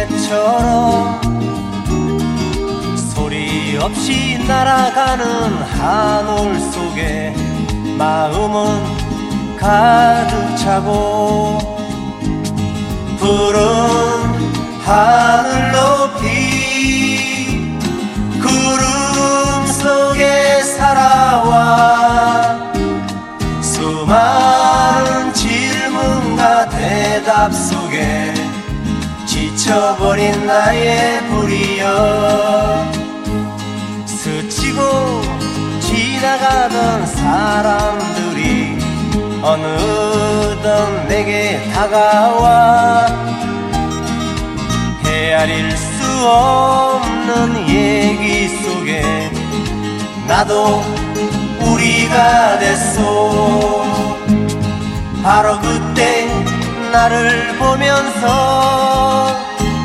물개처럼 소리 없이 날아가는 하늘 속에 마음은 가득 차고 푸른 하늘 높이 구름 속에 살아와 수많은 질문과 대답 속에 지쳐버린 나의 불이여 스치고 지나가던 사람들이 어느덧 내게 다가와 헤아릴 수 없는 얘기 속에 나도 우리가 됐소. 바로 그때 나를 보면서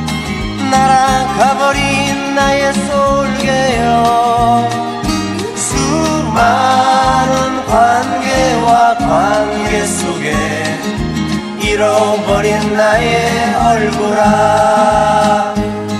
날아가버린 나의 솔개여 수많은 관계와 관계 속에 잃어버린 나의 얼굴아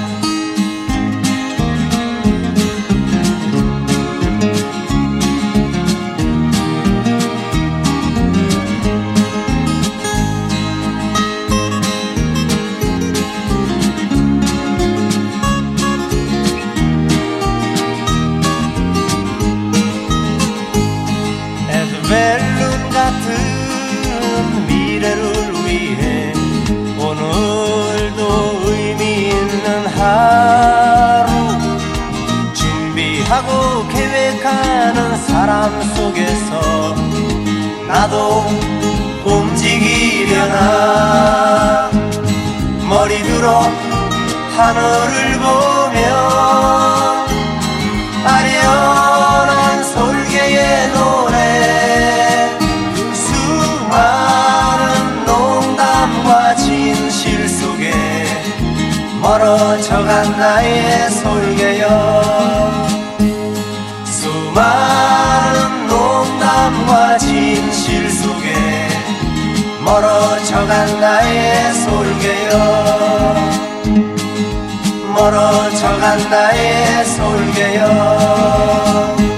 멜론 같은 미래를 위해 오늘도 의미 있는 하루 준비하고 계획하는 사람 속에서 나도 움직이려나 머리 들어 하늘을 보며 아련한 솔개의 노래 수많은 농담과 진실 속에 멀어져간 나의 솔개여 수많은 농담과 진실 속에 멀어져간 나의 솔개여 멀어져간 나의 솔개여